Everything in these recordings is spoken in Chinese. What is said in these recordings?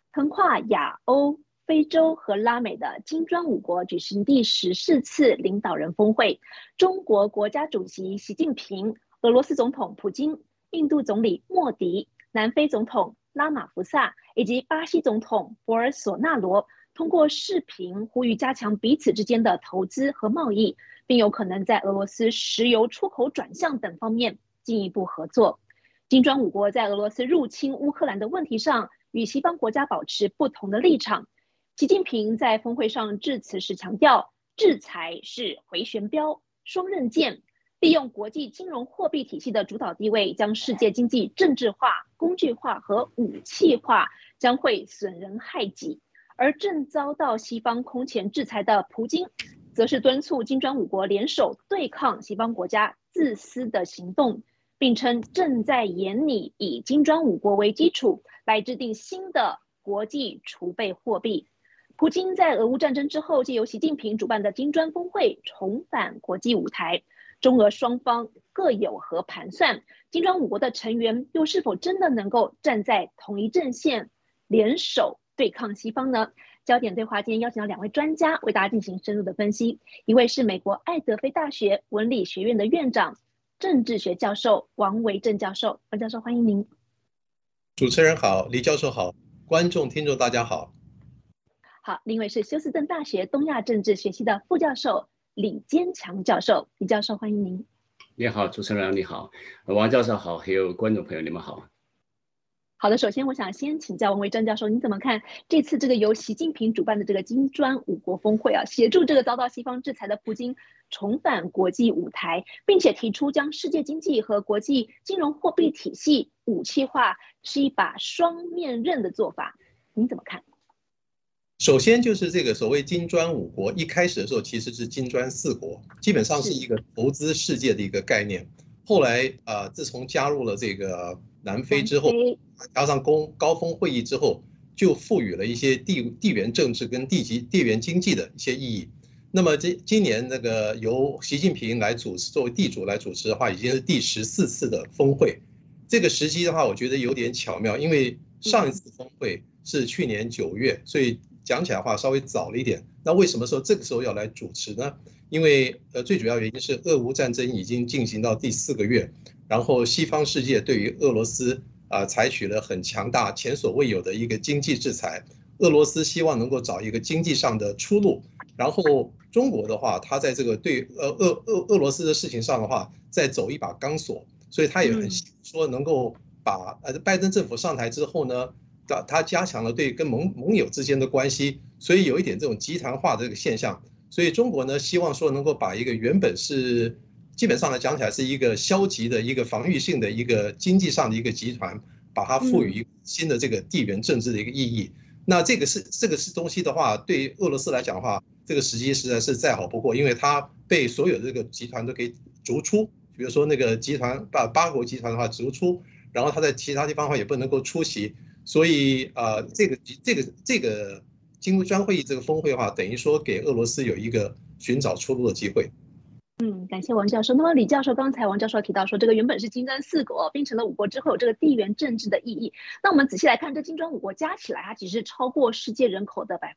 横跨亚欧、非洲和拉美的金砖五国举行第14次领导人峰会，中国国家主席习近平、俄罗斯总统普京、印度总理莫迪、南非总统拉马福萨以及巴西总统博尔索纳罗通过视频呼吁加强彼此之间的投资和贸易，并有可能在俄罗斯石油出口转向等方面进一步合作。金砖五国在俄罗斯入侵乌克兰的问题上与西方国家保持不同的立场。习近平在峰会上致辞时强调，制裁是回旋镖、双刃剑，利用国际金融货币体系的主导地位，将世界经济政治化、工具化和武器化，将会损人害己。而正遭到西方空前制裁的普京，则是敦促金砖五国联手对抗西方国家自私的行动，并称正在研拟以金砖五国为基础来制定新的国际储备货币。普京在俄乌战争之后，借由习近平主办的金砖峰会重返国际舞台，中俄双方各有何盘算？金砖五国的成员又是否真的能够站在同一阵线，联手对抗西方呢？焦点对话今天邀请到2位专家为大家进行深入的分析，一位是美国爱德菲大学文理学院的院长、政治学教授王维正教授。王教授，欢迎您。 主持人好，李教授好，观众听众大家好。 好，另一位是休斯顿大学东亚政治学系的副教授李坚强教授。李教授，欢迎您。 你好，主持人你好，王教授好，还有观众朋友你们好。 好的，首先我想先请教王维正教授，您怎么看这次这个由习近平主办的这个金砖五国峰会啊，协助这个遭到西方制裁的普京重返国际舞台，并且提出将世界经济和国际金融货币体系武器化，是一把双面刃的做法，您怎么看？ 首先就是这个所谓金砖五国，一开始的时候其实是金砖4国，基本上是一个投资世界的一个概念。后来自从加入了这个南非之后，加上高峰会议之后，就赋予了一些地缘政治跟地缘经济的一些意义。那么今年那个由习近平来主持，作为地主来主持的话，已经是第14次的峰会。这个时机的话，我觉得有点巧妙，因为上一次峰会是去年9月，所以讲起来的话稍微早了一点。那为什么说这个时候要来主持呢？因为最主要原因是俄乌战争已经进行到第4个月，然后西方世界对于俄罗斯采取了很强大、前所未有的一个经济制裁。俄罗斯希望能够找一个经济上的出路，然后中国的话，他在这个对俄罗斯的事情上的话，再走一把钢索，所以他也很希望说能够把拜登政府上台之后呢，他加强了对跟盟友之间的关系，所以有一点这种集团化的这个现象。所以中国呢，希望说能够把一个原本是基本上来讲起来是一个消极的一个防御性的一个经济上的一个集团，把它赋予一个新的这个地缘政治的一个意义。那这个是东西的话，对俄罗斯来讲的话，这个时机实在是再好不过，因为它被所有的这个集团都给逐出，比如说那个集团八国集团的话逐出，然后它在其他地方的话也不能够出席，所以这个金砖会议这个峰会的话，等于说给俄罗斯有一个寻找出路的机会。 感谢王教授。那么李教授，刚才王教授提到说，这个原本是金砖4国变成了5国之后，有这个地缘政治的意义。那我们仔细来看，这金砖5国加起来，它其实超过世界人口的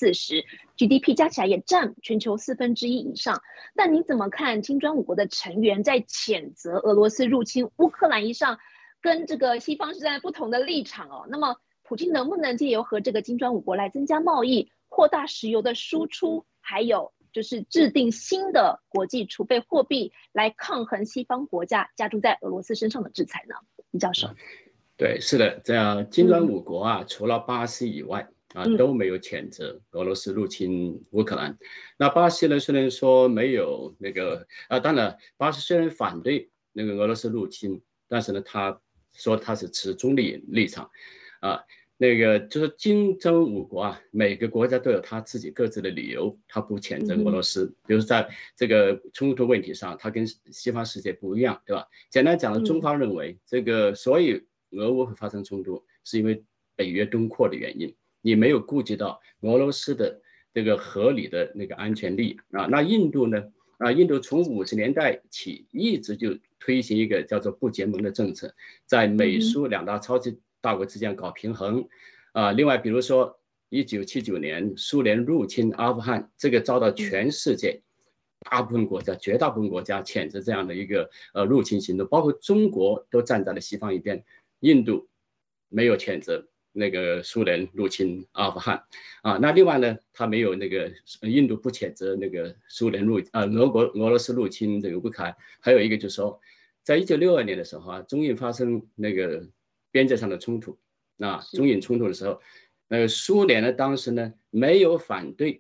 40%，GDP 加起来也占全球1/4以上。那您怎么看金砖5国的成员在谴责俄罗斯入侵乌克兰一上，跟这个西方是站在不同的立场哦？那么普京能不能借由和这个金砖5国来增加贸易，扩大石油的输出，还有就是制定新的国际储备货币来抗衡西方国家加诸在俄罗斯身上的制裁呢？李教授。 对，是的，这样金砖5国啊，除了巴西以外都没有谴责俄罗斯入侵乌克兰。那巴西呢，虽然说没有那个当然巴西虽然反对那个俄罗斯入侵，但是呢，他说他是持中立立场那个就是金砖5国啊，每个国家都有他自己各自的理由，他不谴责俄罗斯。比如在这个冲突问题上，他跟西方世界不一样，对吧？简单讲，中方认为这个所以俄乌会发生冲突，是因为北约东扩的原因，你没有顾及到俄罗斯的这个合理的那个安全利益那印度呢？印度从50年代起一直就推行一个叫做不结盟的政策，在美苏2大超级大国之间搞平衡另外比如说1979年苏联入侵阿富汗，这个遭到全世界绝大部分国家谴责这样的一个入侵行动，包括中国都站在了西方一边，印度没有谴责那个苏联入侵阿富汗那另外呢，他没有那个印度不谴责那个俄罗斯入侵这个乌克兰，还有一个就是说，在1962年的时候中印发生那个边界上的冲突，中印冲突的时候，苏联呢当时呢没有反对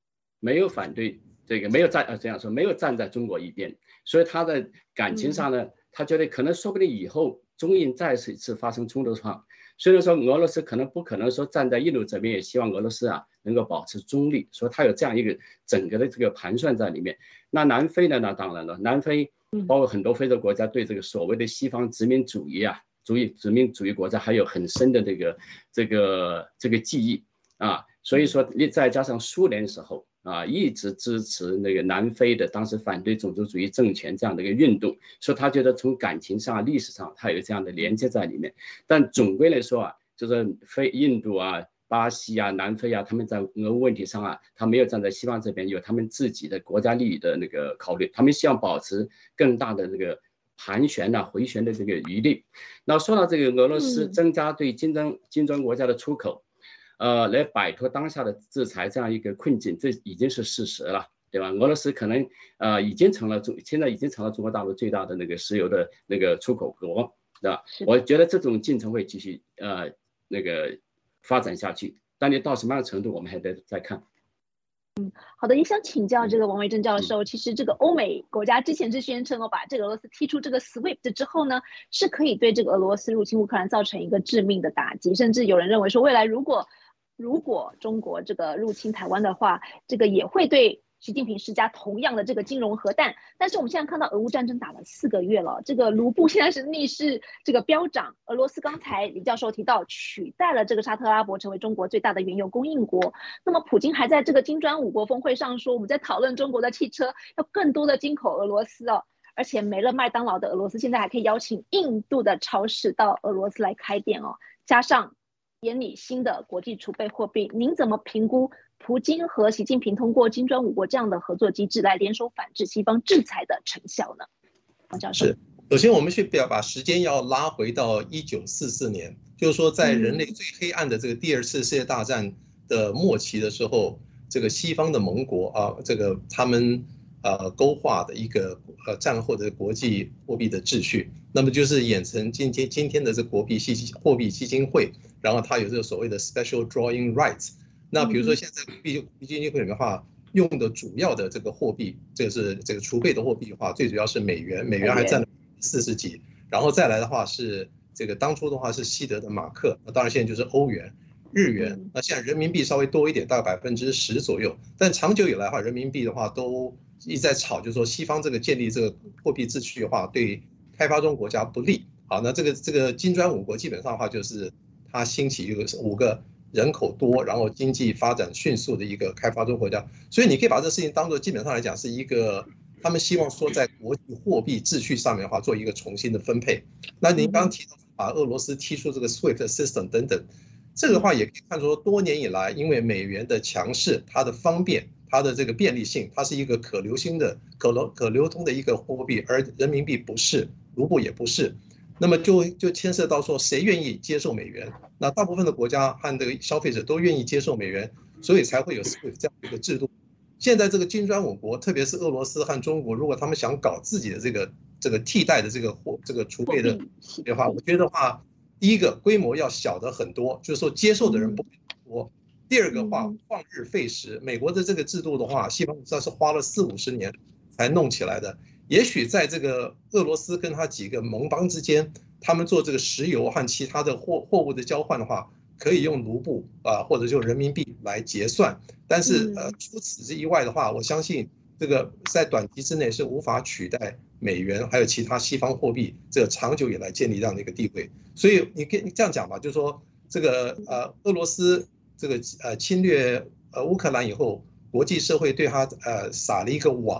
这个没有站在中国一边，所以他的感情上呢，他觉得可能说不定以后中印再次发生冲突的话，虽然说俄罗斯不可能说站在印度这边，也希望俄罗斯能够保持中立，所以他有这样一个整个的这个盘算在里面。那南非呢？那当然了，南非包括很多非洲国家对这个所谓的西方殖民主义殖民主义国家还有很深的这个记忆所以说再加上苏联的时候一直支持那个南非的当时反对种族主义政权这样的一个运动，所以他觉得从感情上、历史上他有这样的连接在里面。但总归来说就是印度巴西南非他们在俄乌问题上他没有站在西方这边，有他们自己的国家利益的那个考虑，他们希望保持更大的这个盘旋回旋的这个余地。那说到这个俄罗斯增加对金砖国家的出口。来摆脱当下的制裁这样一个困境，这已经是事实了，对吧？俄罗斯可能现在已经成了中国大陆最大的那个石油的那个出口国，对吧？我觉得这种进程会继续那个发展下去，但你到什么样的程度，我们还得再看。 好的，也想请教这个王维正教授，其实这个欧美国家之前是宣称把这个俄罗斯踢出这个 SWIFT 之后呢，是可以对这个俄罗斯入侵乌克兰造成一个致命的打击，甚至有人认为说，未来如果中国这个入侵台湾的话，这个也会对习近平施加同样的这个金融核弹。但是我们现在看到俄乌战争打了4个月了，这个卢布现在是逆势这个飙涨。俄罗斯刚才李教授提到取代了这个沙特阿拉伯成为中国最大的原油供应国。那么普京还在这个金砖5国峰会上说，我们在讨论中国的汽车要更多的进口俄罗斯而且没了麦当劳的俄罗斯现在还可以邀请印度的超市到俄罗斯来开店加上眼里新的国际储备货币，您怎么评估普京和习近平通过金砖5国这样的合作机制来联手反制西方制裁的成效呢？王教授， 首先我们把时间要拉回到1944年，就是说在人类最黑暗的这个第2次世界大战的末期的时候，这个西方的盟国这个他们勾画的一个战后的国际货币的秩序，那么就是演成今天的这货币基金会，然后它有这个所谓的 special drawing rights。那比如说现在货币基金会里面的话，用的主要的这个货币，这个是这个储备的货币的话，最主要是美元，美元还占了40几，然后再来的话是这个当初的话是西德的马克，那当然现在就是欧元。日元，那现在人民币稍微多一点，大概10%左右。但长久以来的话，人民币的话都一直在吵，就是说西方这个建立这个货币秩序的话，对开发中国家不利。好，那这个金砖5国基本上的话，就是它兴起一个5个人口多，然后经济发展迅速的一个开发中国家。所以你可以把这事情当作基本上来讲是一个，他们希望说在国际货币秩序上面的话做一个重新的分配。那您刚刚提到把俄罗斯踢出这个 SWIFT system 等等。这个的话也可以看出，多年以来，因为美元的强势，它的方便，它的这个便利性，它是一个可流通的一个货币，而人民币不是，卢布也不是，那么就牵涉到说谁愿意接受美元？那大部分的国家和这个消费者都愿意接受美元，所以才会有 SWIFT 这样的一个制度。现在这个金砖5国，特别是俄罗斯和中国，如果他们想搞自己的这个替代的这个储备的话，我觉得话。第一个规模要小的很多，就是说接受的人不多。第二个话旷日费时，美国的这个制度的话，西方国家是花了40-50年才弄起来的。也许在这个俄罗斯跟他几个盟邦之间，他们做这个石油和其他的货物的交换的话，可以用卢布或者就人民币来结算。但是除此之外的话，我相信这个在短期之内是无法取代美元还有其他西方货币这个长久以来建立这样的一个地位。所以你可以这样讲吧，就是说这个俄罗斯这个侵略乌克兰以后，国际社会对他撒了一个网，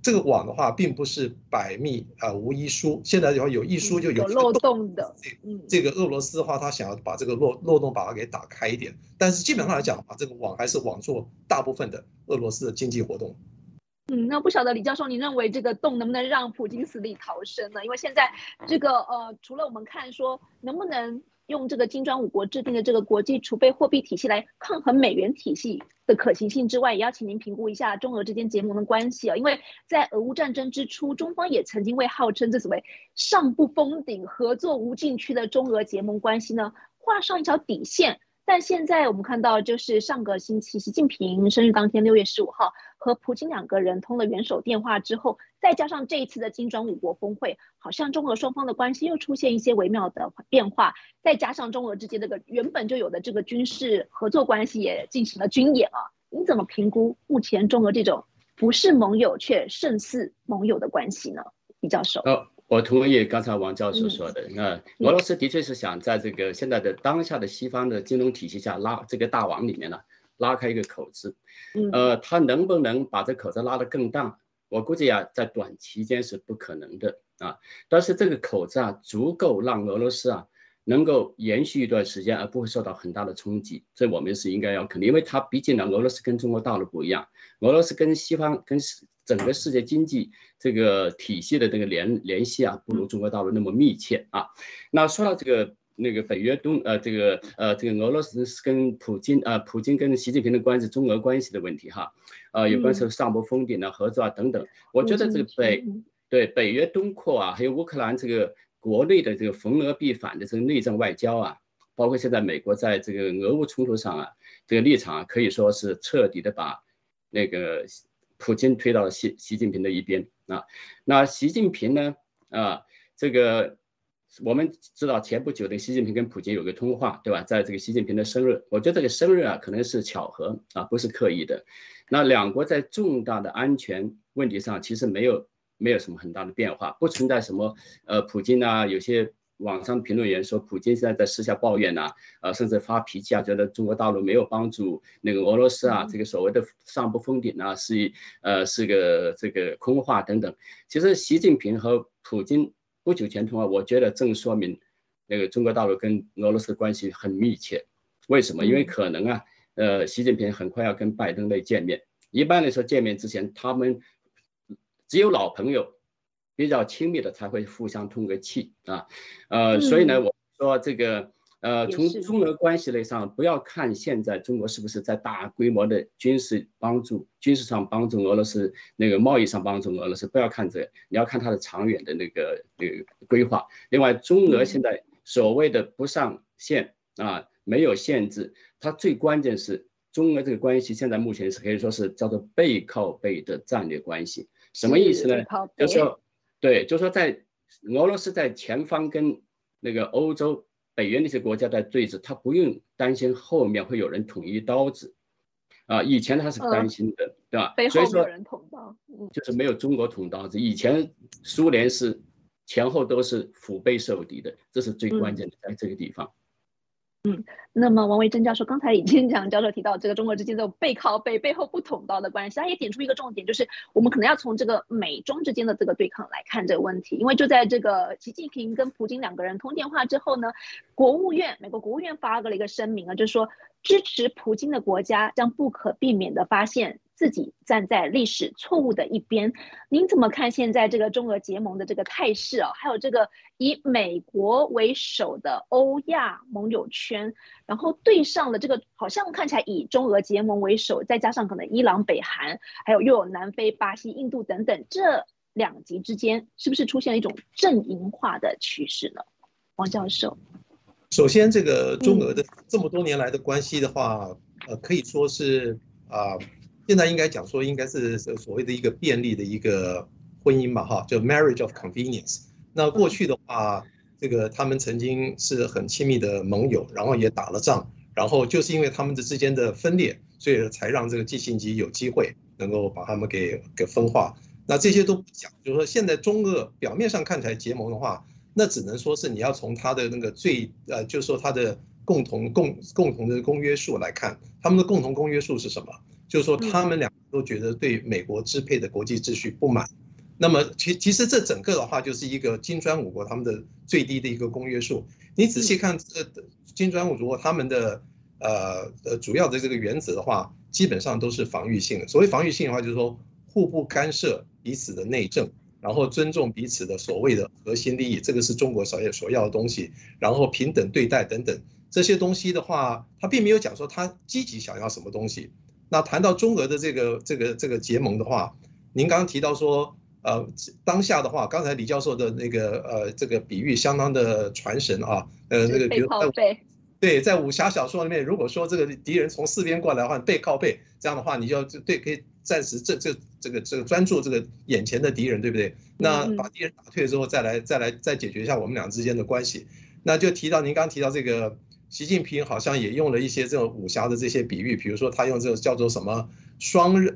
这个网的话，并不是百密无一疏。现在的话有一疏就有漏洞的。 这个俄罗斯的话，他想要把这个漏洞把它给打开一点，但是基本上来讲的话，这个网还是网住大部分的俄罗斯的经济活动。 那不晓得李教授，你认为这个洞能不能让普京死里逃生呢？因为现在这个除了我们看说能不能用这个金砖5国制定的这个国际储备货币体系来抗衡美元体系的可行性之外，也要请您评估一下中俄之间结盟的关系啊。因为在俄乌战争之初，中方也曾经为号称这所谓上不封顶、合作无禁区的中俄结盟关系呢画上一条底线。但现在我们看到，就是上个星期习近平生日当天6月15号和普京2个人通了元首电话之后，再加上这一次的金砖5国峰会，好像中俄双方的关系又出现一些微妙的变化，再加上中俄之间这个原本就有的这个军事合作关系也进行了军演啊，您怎么评估目前中俄这种不是盟友却胜似盟友的关系呢？李教授。 我同意刚才王教授说的，俄罗斯的确是想在这个现在的当下的西方的金融体系下拉这个大网里面呢拉开一个口子，他能不能把这口子拉得更大？我估计啊，在短期间是不可能的啊。但是这个口子啊，足够让俄罗斯啊能够延续一段时间，而不会受到很大的冲击。这我们是应该要肯定，因为它毕竟呢，俄罗斯跟中国大陆不一样，俄罗斯跟西方跟整个世界经济这个体系的这个联系啊，不如中国大陆那么密切啊。那说到这个那个北约这个俄罗斯跟普京跟习近平的关系，中俄关系的问题哈，有关是上不封顶啊、合作啊等等。我觉得这个北约东扩啊，还有乌克兰这个国内的这个逢俄必反的这个内政外交啊，包括现在美国在这个俄乌冲突上啊，这个立场啊，可以说是彻底的把那个普京推到了习近平的一边啊。那习近平呢这个我们知道前不久的习近平跟普京有个通话，对吧？在这个习近平的生日，我觉得这个生日啊可能是巧合啊，不是刻意的。那两国在重大的安全问题上其实没有什么很大的变化，不存在什么普京啊，有些网上评论员说普京现在在私下抱怨甚至发脾气啊，觉得中国大陆没有帮助那个俄罗斯啊，这个所谓的上不封顶啊是个这个空话等等。其实习近平和普京不久前通话，我觉得正说明那个中国大陆跟俄罗斯的关系很密切。为什么？因为可能习近平很快要跟拜登来见面。一般来说，见面之前，他们只有老朋友比较亲密的才会互相通个气啊。所以呢，我说这个从中俄关系类上，不要看现在中国是不是在大规模的军事上帮助俄罗斯，那个贸易上帮助俄罗斯，不要看这个，你要看它的长远的那个规划。另外，中俄现在所谓的不上限没有限制，它最关键是中俄这个关系现在目前是可以说是叫做背靠背的战略关系。什么意思呢？就是说，就是说在俄罗斯在前方跟那个欧洲北约那些国家在对峙，他不用担心后面会有人捅一刀子以前他是担心的，对吧？ 背后没有人捅刀， 就是没有中国捅刀子。以前苏联是前后都是腹背受敌的，这是最关键的，在这个地方。 那么王维珍教授刚才李金强教授提到这个中俄之间这种背靠背、背后不捅刀的关系，他也点出一个重点，就是我们可能要从这个美中之间的这个对抗来看这个问题。因为就在这个习近平跟普京2个人通电话之后呢，美国国务院发了一个声明就是说支持普京的国家将不可避免的发现自己站在历史错误的一边。您怎么看现在这个中俄结盟的这个态势还有这个以美国为首的欧亚盟友圈，然后对上了这个好像看起来以中俄结盟为首，再加上可能伊朗、北韩，还有又有南非、巴西、印度等等，这两极之间是不是出现了一种阵营化的趋势呢？王教授。 首先，这个中俄的这么多年来的关系的话，可以说是现在应该讲说应该是所谓的一个便利的一个婚姻吧，就 marriage of convenience。那过去的话，这个他们曾经是很亲密的盟友，然后也打了仗，然后就是因为他们之间的分裂，所以才让这个季辛吉有机会能够把他们给分化。那这些都不讲，就是说现在中俄表面上看起来结盟的话，那只能说是你要从他的那个就是说他的共同的公约数来看，他们的共同公约数是什么？ 就是说他们两个都觉得对美国支配的国际秩序不满。那么其实这整个的话就是一个金砖五国他们的最低的一个公约数。你仔细看金砖五国他们的主要的这个原则的话，基本上都是防御性的。所谓防御性的话，就是说互不干涉彼此的内政，然后尊重彼此的所谓的核心利益，这个是中国所要的东西。然后平等对待等等这些东西的话，他并没有讲说他积极想要什么东西。那谈到中俄的这个结盟的话，您刚刚提到说，当下的话，刚才李教授的那个这个比喻相当的传神啊，那个比如对，在武侠小说里面，如果说这个敌人从四边过来的话，背靠背，这样的话你就可以暂时这个专注这个眼前的敌人，对不对？那把敌人打退之后，再解决一下我们俩之间的关系。那就提到您刚提到这个习近平好像也用了一些这种武侠的这些比喻，比如说他用这个叫做什么双刃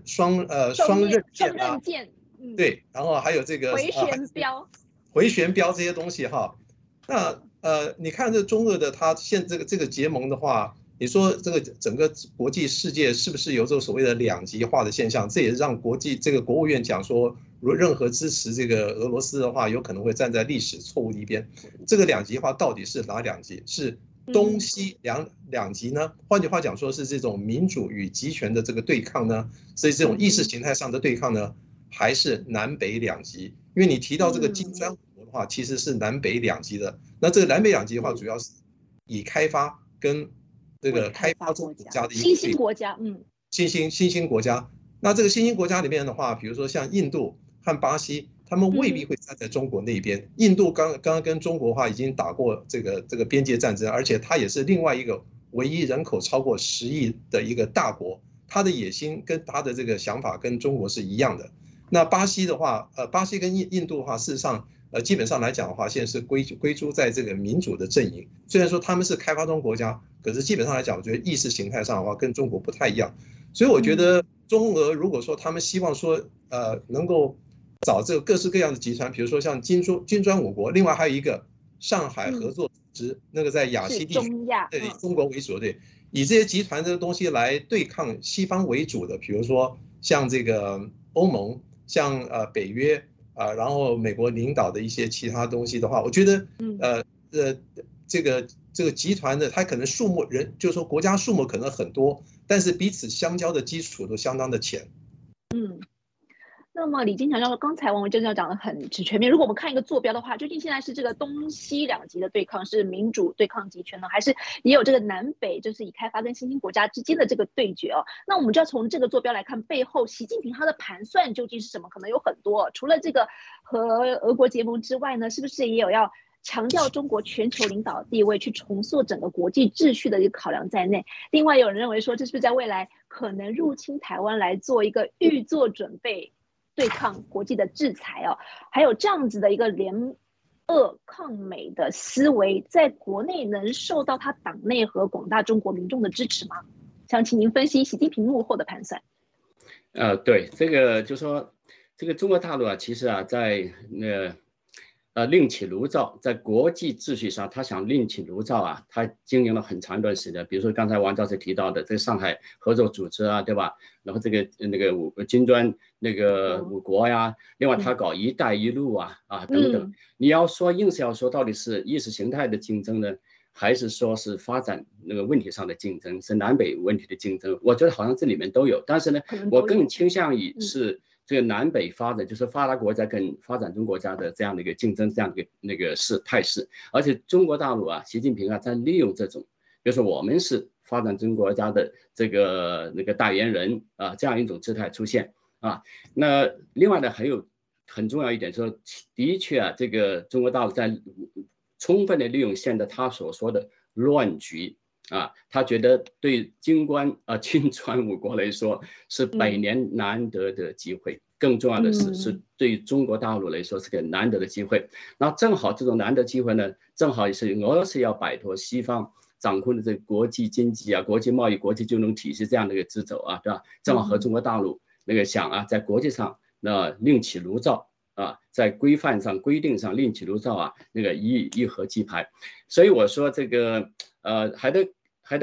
剑，对，然后还有这个回旋镖这些东西哈。那你看这中俄的它现这个结盟的话，你说这个整个国际世界是不是有这个所谓的两极化的现象？这也让这个国务院讲说，如果任何支持这个俄罗斯的话，有可能会站在历史错误的一边。这个两极化到底是哪两极？是东西两极呢？换句话讲说，是这种民主与集权的这个对抗呢？所以这种意识形态上的对抗呢，还是南北两极？因为你提到这个金砖五国的话，其实是南北两极的。那这个南北两极的话，主要是以开发跟这个开发中国家的一个新兴国家， 新兴国家。那这个新兴国家里面的话，比如说像印度和巴西，他们未必会站在中国那边。印度刚刚跟中国的话已经打过这个边界战争，而且它也是另外一个唯一人口超过10亿的一个大国，它的野心跟它的这个想法跟中国是一样的。那巴西的话，巴西跟印度的话，事实上，基本上来讲的话，现在是归诸在这个民主的阵营。虽然说他们是开发中国家，可是基本上来讲，我觉得意识形态上的话跟中国不太一样。所以我觉得中俄如果说他们希望说，能够找这个各式各样的集团，比如说像金砖五国，另外还有一个上海合作组织，那个在亚细地区，对，以中国为主，对，以这些集团这个东西来对抗西方为主的，比如说像这个欧盟。像北约然后美国领导的一些其他东西的话，我觉得这个集团的它可能数目就是说国家数目可能很多，但是彼此相交的基础都相当的浅。 那么李金强教授刚才王文正教讲的很全面。如果我们看一个坐标的话，究竟现在是这个东西两极的对抗，是民主对抗集权呢，还是也有这个南北，就是以开发跟新兴国家之间的这个对决哦？那我们就要从这个坐标来看，背后习近平他的盘算究竟是什么？可能有很多，除了这个和俄国结盟之外呢，是不是也有要强调中国全球领导地位，去重塑整个国际秩序的一个考量在内？另外有人认为说，这是不是在未来可能入侵台湾来做一个预做准备？对抗国际的制裁哦，还有这样子的一个联俄抗美的思维，在国内能受到他党内和广大中国民众的支持吗？想请您分析习近平幕后的盘算。 对，这个就说这个中国大陆啊，其实啊，在另起炉灶，在国际秩序上，他想另起炉灶啊，他经营了很长一段时间。比如说刚才王教授提到的这个上海合作组织啊，对吧？然后这个金砖那个五国呀，另外他搞一带一路啊等等。你要说硬是要说到底是意识形态的竞争呢，还是说是发展那个问题上的竞争，是南北问题的竞争？我觉得好像这里面都有，但是呢，我更倾向于是这个南北发展，就是发达国家跟发展中国家的这样的一个竞争，这样的一个态势。而且中国大陆啊，习近平啊，在利用这种，比如说我们是发展中国家的这个代言人啊，这样一种姿态出现啊。那另外呢，还有很重要一点，说的确啊，这个中国大陆在充分的利用现在他所说的乱局啊，他觉得对金砖五国来说是百年难得的机会，更重要的是对中国大陆来说是个难得的机会。那正好这种难得机会呢，正好也是俄罗斯要摆脱西方掌控的这个国际经济啊、国际贸易、国际金融体系这样的一个支走啊，对吧？正好和中国大陆想啊，在国际上另起炉灶啊，在规范上、规定上另起炉灶啊，一合即排。所以我说这个还得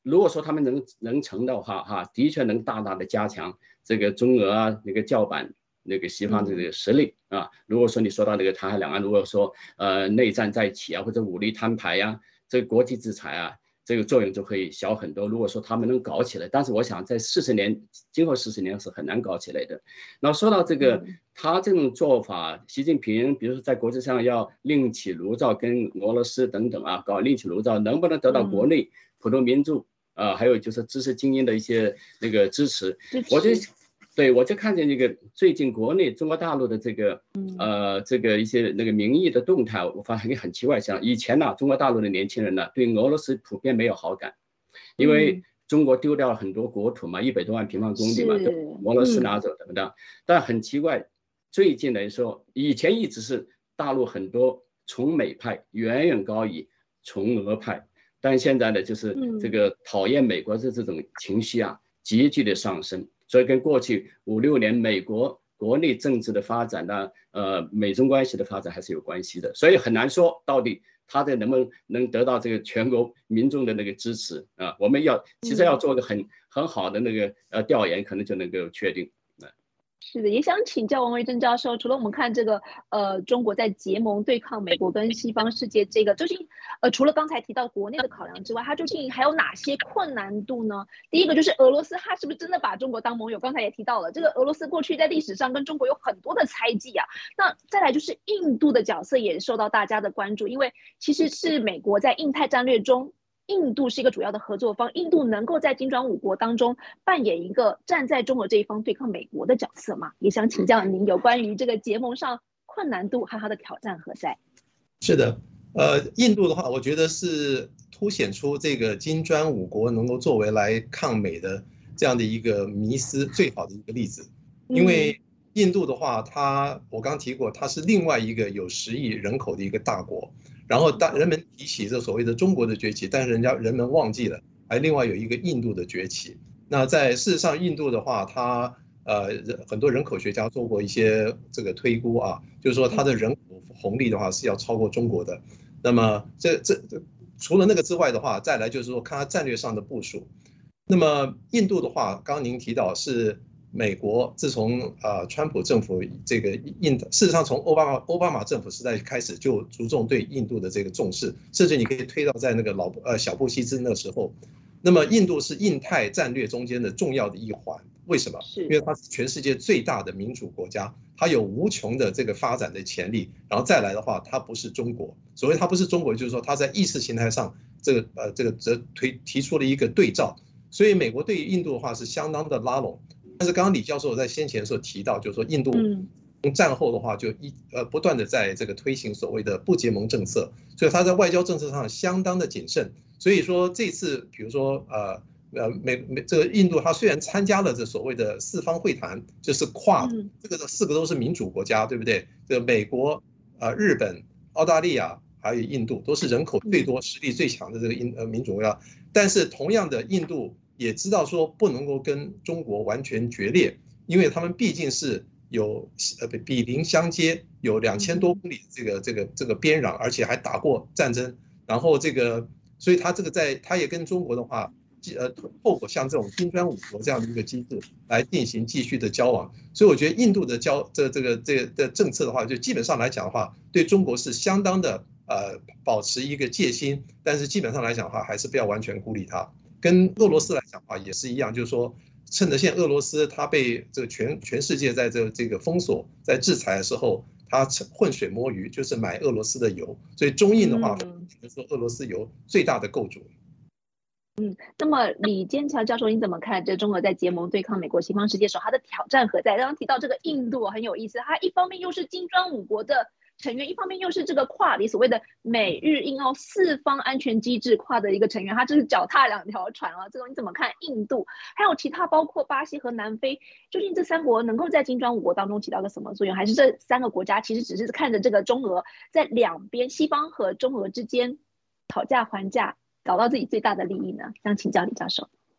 如果说他们能成的话，的确能大大的加强这个中俄啊那个叫板那个西方的这个实力啊。如果说你说到那个台海两岸，如果说内战再起啊，或者武力摊牌呀，这个国际制裁啊，这个作用就可以小很多。如果说他们能搞起来，但是我想在今后40年是很难搞起来的。那说到这个，他这种做法，习近平比如说在国际上要另起炉灶，跟俄罗斯等等啊搞另起炉灶，能不能得到国内普通民众还有就是知识精英的一些那个支持？我就看见这个最近国内中国大陆的这个这个一些那个民意的动态，我发现很奇怪。像以前呢，中国大陆的年轻人呢对俄罗斯普遍没有好感，因为中国丢掉了很多国土嘛，100多万平方公里嘛，俄罗斯拿走等等。但很奇怪，最近来说，以前一直是大陆很多崇美派远远高于崇俄派，但现在呢，就是这个讨厌美国的这种情绪啊急剧的上升。所以跟过去5、6年美国国内政治的发展呢，美中关系的发展还是有关系的，所以很难说到底他的能不能得到这个全国民众的那个支持啊。我们其实要做个很好的那个调研，可能就能够确定。 是的，也想请教王维正教授，除了我们看这个中国在结盟对抗美国跟西方世界这个，究竟除了刚才提到国内的考量之外，它究竟还有哪些困难度呢？第一个就是俄罗斯，它是不是真的把中国当盟友？刚才也提到了，这个俄罗斯过去在历史上跟中国有很多的猜忌啊。那再来就是印度的角色也受到大家的关注，因为其实是美国在印太战略中，印度是一个主要的合作方，印度能够在金砖5国当中扮演一个站在中国这一方对抗美国的角色吗？也想请教您有关于这个结盟上困难度和它的挑战何在？ 是的，印度的话，我觉得是凸显出这个金砖5国能够作为来抗美的这样的一个迷思最好的一个例子，因为印度的话，我刚提过，它是另外一个有10亿人口的一个大国。然后当人们提起这所谓的中国的崛起，但是人们忘记了，还另外有一个印度的崛起。那在事实上，印度的话，它很多人口学家做过一些这个推估啊，就是说它的人口红利的话是要超过中国的。那么除了那个之外的话，再来就是说看它战略上的部署。那么印度的话，刚刚您提到是美国自从川普政府这个事实上从奥巴马政府时代开始就注重对印度的这个重视，甚至你可以推到在那个小布希兹那时候。那么印度是印太战略中间的重要的一环，为什么？因为它是全世界最大的民主国家，它有无穷的这个发展的潜力。然后再来的话，它不是中国。所谓它不是中国，就是说它在意识形态上这个则提出了一个对照。所以美国对于印度的话是相当的拉拢。但是刚刚李教授在先前所提到，就是说印度从战后的话就不断的在这个推行所谓的不结盟政策，所以他在外交政策上相当的谨慎。所以说这次比如说这个印度他虽然参加了这所谓的4方会谈，就是这个4个都是民主国家，对不对？这个美国、日本、澳大利亚还有印度都是人口最多、实力最强的这个民主国家，但是同样的印度也知道说不能够跟中国完全决裂，因为他们毕竟是有比邻相接，有2000多公里这个边壤，而且还打过战争，然后所以他也跟中国的话，透过像这种金砖5国这样的一个机制来进行继续的交往，所以我觉得印度的政策的话，就基本上来讲的话，对中国是相当的保持一个戒心，但是基本上来讲的话，还是不要完全孤立它。跟俄罗斯来讲的话也是一样，就是说趁着现在俄罗斯它被这个全世界在这个封锁、在制裁的时候，它浑水摸鱼，就是买俄罗斯的油。所以中印的话，就是说俄罗斯油最大的构筑。 那么李坚桥教授，你怎么看这中俄在结盟对抗美国西方世界时候，它的挑战何在？刚刚提到这个印度很有意思，它一方面又是金砖5国的成员，一方面又是这个跨里所谓的美日印澳4方安全机制跨的一个成员，它就是脚踏2条船啊。这个你怎么看印度？还有其他包括巴西和南非，究竟这3国能够在金砖5国当中起到个什么作用？还是这3个国家其实只是看着这个中俄在两边西方和中俄之间讨价还价，搞到自己最大的利益呢？想请教李教授。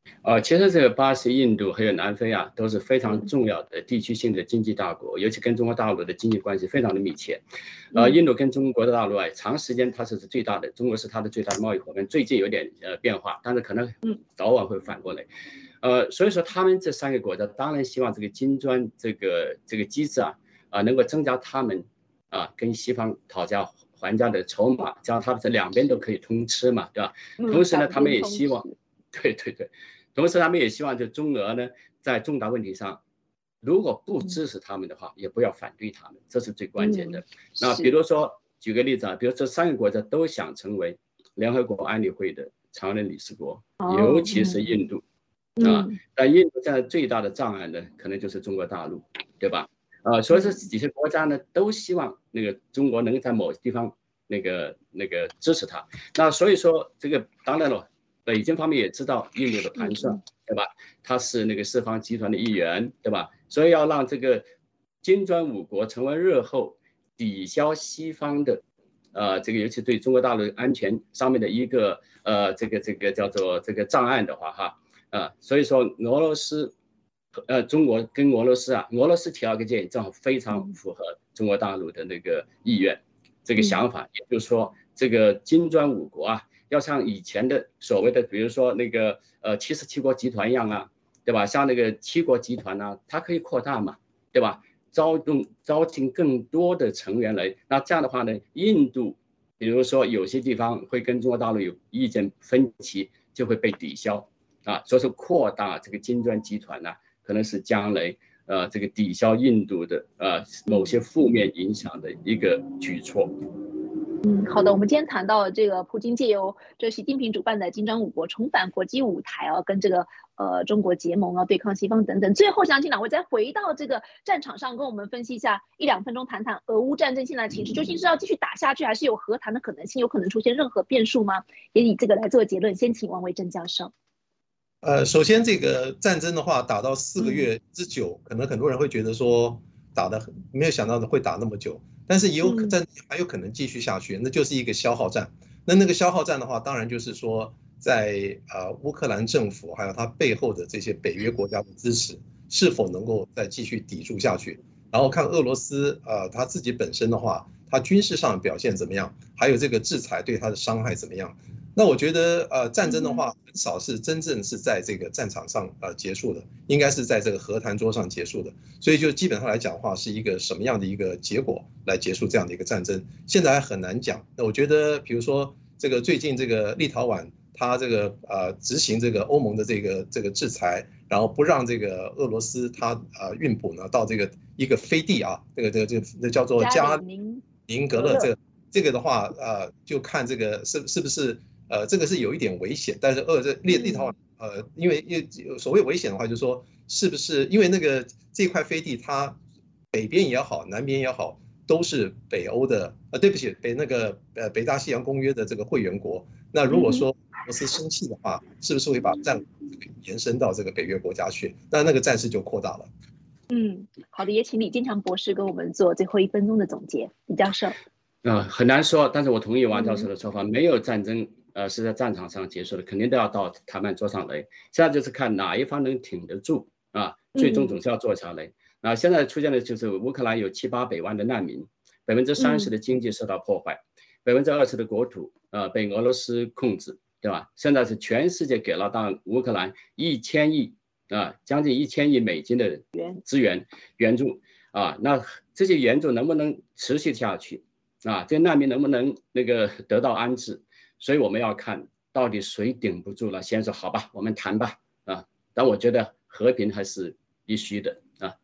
其实这个巴西、印度还有南非啊，都是非常重要的地区性的经济大国，尤其跟中国大陆的经济关系非常的密切。印度跟中国的大陆啊，长时间它是最大的，中国是它的最大的贸易伙伴。最近有点变化，但是可能早晚会反过来。所以说他们这3个国家当然希望这个金砖这个机制能够增加他们跟西方讨价还价的筹码，这样他们这两边都可以通吃嘛，对吧？同时呢，他们也希望，对，同时他们也希望就中俄呢在重大问题上，如果不支持他们的话，也不要反对他们，这是最关键的。那比如说举个例子比如这3个国家都想成为联合国安理会的常任理事国，尤其是印度。但印度现在最大的障碍呢，可能就是中国大陆，对吧？所以这几些国家呢，都希望那个中国能在某些地方那个支持他。那所以说这个当然了，北京方面也知道印度的盘算，对吧？他是那个四方集团的一员，对吧？所以要让这个金砖5国成为日后抵消西方的这个尤其对中国大陆安全上面的一个这个叫做这个障碍的话所以说俄罗斯中国跟俄罗斯俄罗斯提了个建议，正好非常符合中国大陆的那个意愿，这个想法，也就是说这个金砖5国要像以前的所谓的比如说那个77国集团一样对吧？像那个7国集团它可以扩大嘛，对吧？招进更多的成员来，那这样的话呢，印度比如说有些地方会跟中国大陆有意见分歧，就会被抵消所以说扩大这个金砖集团可能是将来这个抵消印度的某些负面影响的一个举措。 好的，我们今天谈到这个普京借由这习近平主办的金砖5国重返国际舞台跟这个中国结盟对抗西方等等。最后想请两位再回到这个战场上，跟我们分析一下1-2分钟，谈谈俄乌战争现在的情势究竟是要继续打下去，还是有和谈的可能性？有可能出现任何变数吗？也以这个来做结论。先请王维正教授。 首先这个战争的话，打到4个月之久，可能很多人会觉得说打的没有想到的会打那么久，但是还有可能继续下去，那就是一个消耗战。那个消耗战的话，当然就是说在乌克兰政府还有他背后的这些北约国家的支持，是否能够再继续抵住下去，然后看俄罗斯他自己本身的话，他军事上表现怎么样，还有这个制裁对他的伤害怎么样。那我觉得战争的话，很少是真正是在这个战场上结束的，应该是在这个和谈桌上结束的。所以就基本上来讲的话，是一个什么样的一个结果来结束这样的一个战争，现在还很难讲。那我觉得，比如说这个最近这个立陶宛，它这个执行这个欧盟的这个制裁，然后不让这个俄罗斯它运补呢到这个一个飞地这个叫做加林格勒这个的话就看这个是不是。这个是有一点危险，但是立陶宛因为所谓危险的话，就是说是不是因为那个这块飞地，它北边也好，南边也好，都是北欧的对不起，北大西洋公约的这个会员国。那如果说俄罗斯生气的话，是不是会把战延伸到这个北约国家去？那个战事就扩大了。 好的，也请李建强博士跟我们做最后1分钟的总结。李教授。 很难说，但是我同意王教授的说法，没有战争是在战场上结束的，肯定都要到谈判桌上来。现在就是看哪一方能挺得住最终总是要坐下来。现在出现的就是乌克兰有700-800万的难民，30%的经济受到破坏，20%的国土被俄罗斯控制，对吧？现在是全世界给了乌克兰1000亿将近1000亿美金的资源援助那这些援助能不能持续下去？这些难民能不能得到安置？所以我们要看到底谁顶不住了，先说好吧，我们谈吧但我觉得和平还是必须的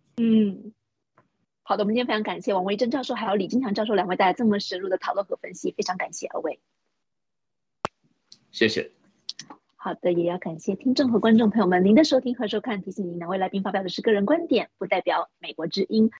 好的，我们今天非常感谢王维正教授还有李金强教授2位带来这么深入的讨论和分析，非常感谢2位。 谢谢。 好的，也要感谢听众和观众朋友们您的收听和收看。提醒您，2位来宾发表的是个人观点，不代表美国之音。